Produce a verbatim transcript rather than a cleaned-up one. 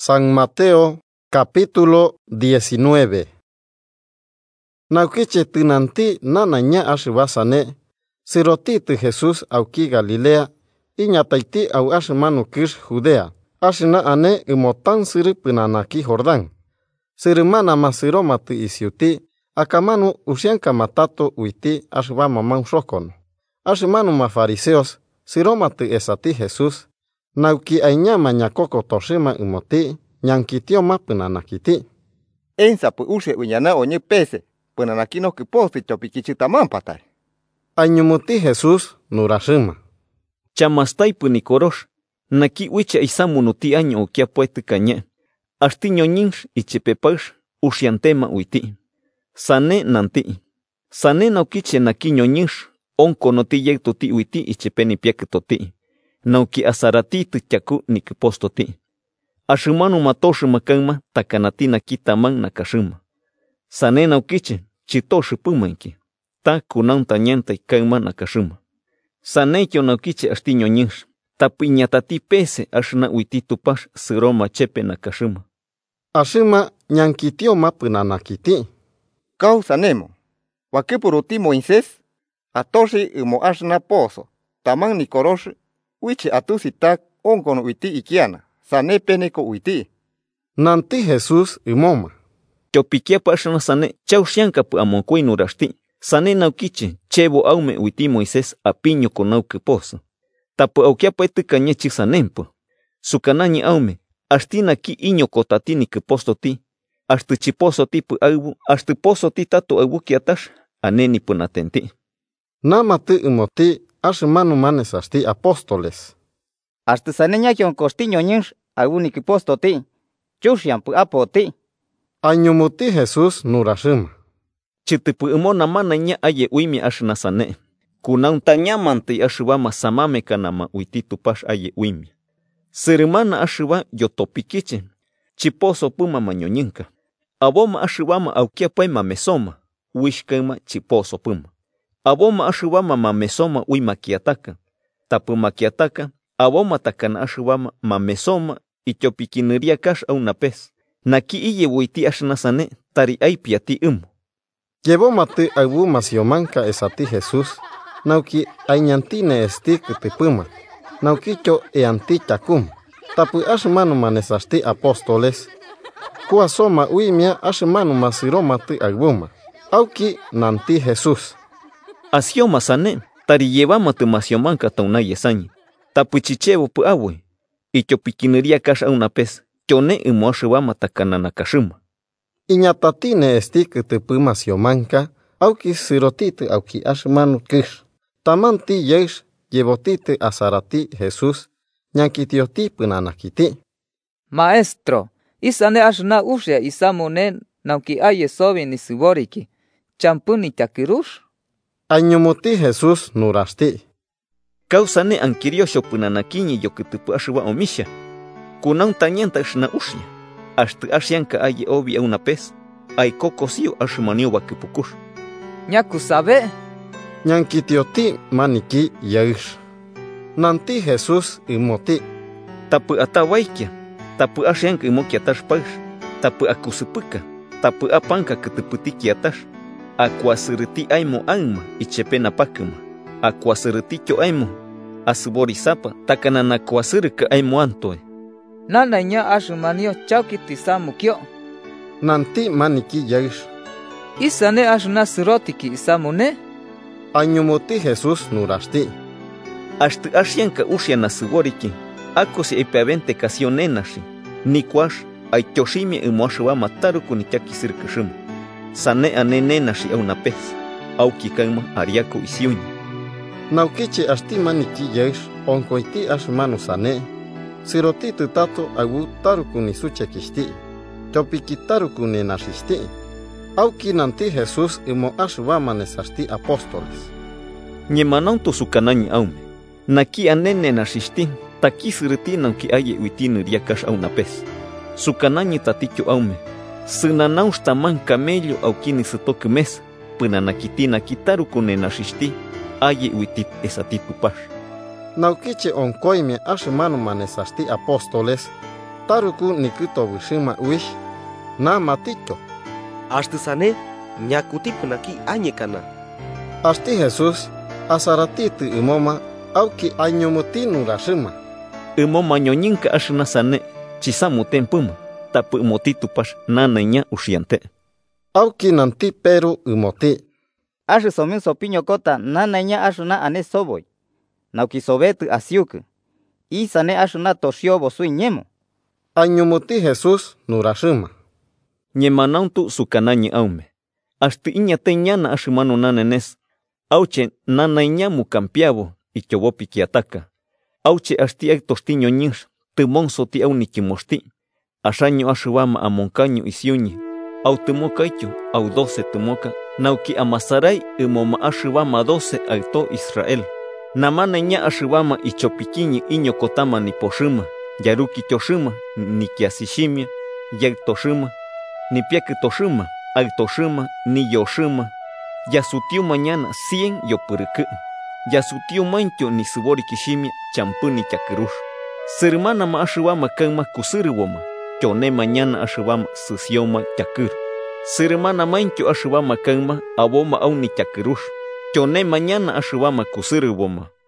San Mateo, capítulo diecinueve. Naukiche tinanti nananya ashibasane, sirotiti Jesús auki Galilea, iñataiti au ashimanu kish Judea, ashina ane imotan siri pinanaki Jordán. Sirimana masiromati isiuti, akamanu usyanka matato uiti ashibama manshokon. Ashimanu ma fariseos, siromati esati Jesús, nauki aiñama ñakoko toshima imoti, ñankitioma pinanakiti. Ensa pu ushe uñana oñe pese, pinanakino kiposti chopikichitaman patay. Añumuti Jesús nurashima. Chamastai punikorosh, naki wicha isamunuti año okia puete caña. Astiño ñinsh ichipepash, ushiantema uiti. Sane nanti. Sane naukiche nakiño ñinsh, onko noti yegtoti uiti ichipeni piaketoti. Nauki asarati tchaku nikipostoti. Ashimanu matoshi makanma takanati nakitaman nakashima. Sane naukiche chitoshi pumanki. Ta kunan tañanta kanma nakashima. Sane kyo naukiche astiño ñinsh. Tapiñatati pese ashna uiti tupash siroma chepe nakashima. Ashima ñankitioma pinanakiti. Kau sanemo. Wakipuruti Moisés. Atoshi imo ashna pozo. Taman nikorosh. Wichi atusitak onkono uiti ikiana. Sane peneko uiti. Nanti Jesús imoma. Chopikiapa ashna sane chausyanka pu amonkui nurashti. Sane naukiche chebo aume uiti Moisés apiño konauke pozo. Tapu aukiapa etikañechi sanempo. Sukanañi aume. Ashtina ki iño kotatini que postoti. Ashtu chiposoti pu aubu. Ashtu posoti tato aubu kiatash. Aneni punatenti. Namati imoti ashimanu manesasti apóstoles. Ashtu saneña kion costiño ñinsh aubu nikipostoti. Chushian pu apoti. Añumuti Jesús nurashima. Chitipu imona manaña aye uimi ashna sane. Kunauntañamanti ashibama samame kanama uiti tupash aye uimi. Sirimana ashiba yotopikiche. Chiposo puma mañoñinka. Aboma ashibama aukiapay mamesoma. Wishkama chiposo puma. Aboma ashibama mamesoma uimakiataka. Tapu makiataka. Aboma takana ashibama mamesoma. Ichopikiniria kash aunapes. Naki iye wuiti ashnasane. Tari aipiati umu. Llevó mate abu masiomanka esati Jesús. Nauki aiñantine esti kitipuma. Naukicho e anti chakum. Tapu ashmanu manesasti apóstoles. Kuasoma uimia ashmanu masiromati agbuma. Auki nanti Jesús. Asioma sane. Tari llevama tu masiomanka taunaye sañi. Tapu chichevo pu awe. Icho pikiniria kash aunapes. Chone imo ashibama takanana kashima. Iñatatine esti kitipuma siomanka. Auki sirotite auki ashmanu kish. Tamanti yesh llevotite asarati Jesús, ñankitioti pinanakiti. Maestro, isane ashna ushe isamune nauki aye sobi ni siboriki. Champuni takirush? Añumuti Jesús nurashti. Kausane ankiriosho pinanakiñi yokitipu ashiba omisha. Kunaun tañanta ashna ushya. Ashtu ashyanka aye obi aunapes. Ay kokosio ashimanio bakipukush. Ñaku sabe? Ñankitioti maniki yesh. Nanti Jesús imoti. Tapu atawaikia. Tapu ashyanka imokiatash paish. Tapu akusipuka. Tapu apanka kitiputikiatash. Akuasiriti aimo alma ichepena pakima. Akuasiritio aimo. Asiborisapa takanana kuasirika aimo antoe. Nanaña ashumanio chaukiti samukyo. Nanti maniki yesh. Isane ashna sirotiki isamune? Añumuti Jesús nurashti. Ashtu ashyanka ushya sigoriki. Akosi epeavente kasionenashi. Nikwash aityoshimi imoashibama taruku nityakisirkishima. Sane anenenashi aunapes. Auki kaima ariako isiuñi. Naukiche ashti maniki yesh onkoiti ashmanu sane. Sirotiti tato agu taruku nisuchekishti. Chopiki taruku nenashishti. Auki nanti Jesús imo ashbama nesashti apóstoles. Ñemanon to sukanañi aume. Naki anene nashishti, taki siriti nauki aye uitini riakash aunapes. Sukanañi taticho aume. Sinanaus taman camello aukini sitoki mes. Pinanakitina kitaru kune nashishti, aye uitit esati tupash. Naukiche onkoime ashmanu manesashti apóstoles. taruku nikitobushima wish, na matito. Ashtu sane, ñakutipnaki añekana. Ashti Jesús, asaratiti imoma, auki añomuti nurashima. Imoma ñoñinka ashna sane, chisamuten puma, tapu motitupash nanaña ushiante. Auki nanti pero imoti. Ashe somin sopiño kota nanaña ashna ane soboy. Nauki sobetu asiuku. Isane ashna toshiobo sui ñemo. Añomuti Jesús nurashima. Ñemanauntu sukanañi aume. Ashti iñate ñana ashimano nanenes. Auche nanaña mukampiabo ichobopi kiataka. Auche ashti ay tostiño ñinsh, timonso ti au nikimosti. Ashaño ashibama amoncaño isiuñi. Au timokaicho, au doce timoka. Nauki amasaray imoma ashibama doce alto Israel. Namaneña ashibama ichopikiñi iño kotama ni poshima. Yaruki toshima, ni kiasishimia, yag toshima, ni piaki toshima, al toshima, ni yoshima. Ya su tío mañana cien yopuruku. Ya su tío mancho ni subori kishimia, champu ni chakirush. Sirmana ma ashibama kanma kusiriwoma. Chone mañana ashibama susioma chakir. Sirmana mancho ashibama kanma aboma au ni chakirush. Chone mañana ashibama kusiriwoma.